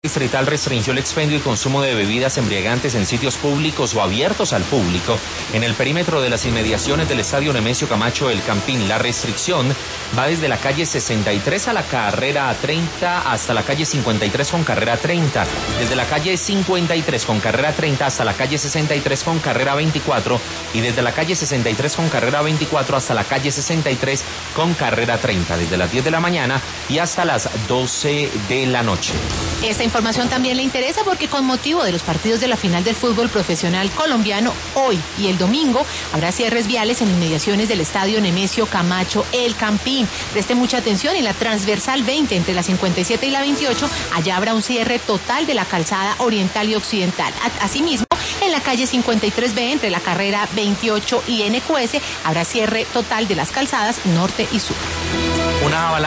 Distrital restringió el expendio y consumo de bebidas embriagantes en sitios públicos o abiertos al público en el perímetro de las inmediaciones del Estadio Nemesio Camacho El Campín. La restricción va desde la calle 63 a la carrera 30 hasta la calle 53 con carrera 30, desde la calle 53 con carrera 30 hasta la calle 63 con carrera 24 y desde la calle 63 con carrera 24 hasta la calle 63 con carrera 30, desde las 10 de la mañana y hasta las 12 de la noche. Esta información también le interesa porque con motivo de los partidos de la final del fútbol profesional colombiano, hoy y el domingo habrá cierres viales en inmediaciones del Estadio Nemesio Camacho El Campín. Preste mucha atención, en la transversal 20 entre la 57 y la 28, allá habrá un cierre total de la calzada oriental y occidental. Asimismo, en la calle 53B entre la carrera 28 y NQS habrá cierre total de las calzadas norte y sur. Una